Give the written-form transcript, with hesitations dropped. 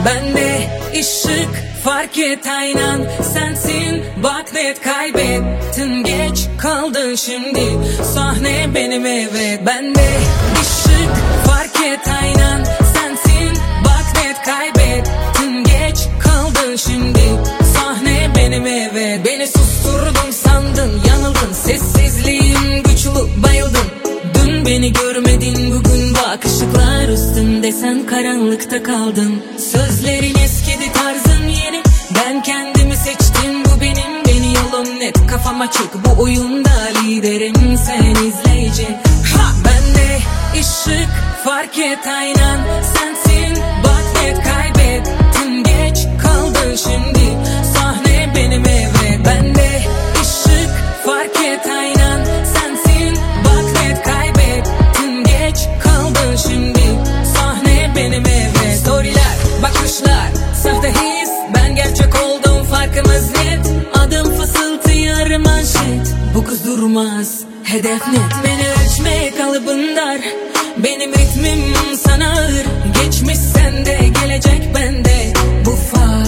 Bende ışık fark et aynan sensin, bak net kaybettin, geç kaldın şimdi, sahne benim evet. Bende ışık fark et aynan sensin, bak net kaybettin, geç kaldın şimdi, sahne benim evet. Beni susturdun sandın, yanıldın, sessizliğim güçlü, bayıldın. Dün beni görmedin, bugün bak ışıklar üstünde, sen karanlıkta kaldın. Sözlerin eskidi, tarzın yeni, ben kendimi seçtim, bu benim, beni yolum net, kafam açık, bu oyunda liderim sen, izleyici. Bende ışık fark et aynan sensin, bak net kaybettin, geç kaldın şimdi, sahne benim evet. Bende ışık fark et aynan sensin, bak net kaybettin, geç kaldın şimdi, sahne benim evet. Storyler, bakışlar, sahte his, ben gerçek oldum, farkımız net. Adım fısıltı, yarım manşet, bu kız durmaz, hedef net. Beni ölçme kalıbın dar, benim ritmim sana ağır, geçmiş sende, gelecek bende, bu fark